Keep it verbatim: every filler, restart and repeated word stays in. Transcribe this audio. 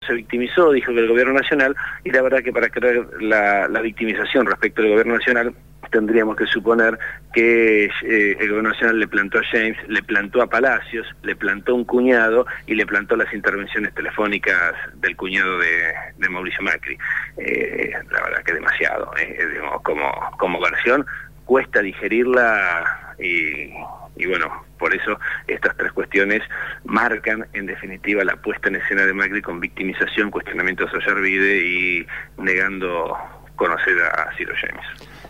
se victimizó, dijo que el gobierno nacional, y la verdad que para creer la, la victimización respecto del gobierno nacional, tendríamos que suponer que eh, el gobierno nacional le plantó a James, le plantó a Palacios, le plantó a un cuñado y le plantó las intervenciones telefónicas del cuñado de, de Mauricio Macri. Eh, la verdad que demasiado, eh, digamos, como, como versión cuesta digerirla y, y bueno, por eso estas tres cuestiones marcan en definitiva la puesta en escena de Macri con victimización, cuestionamientos a Ollarvide y negando conocer a Ciro James.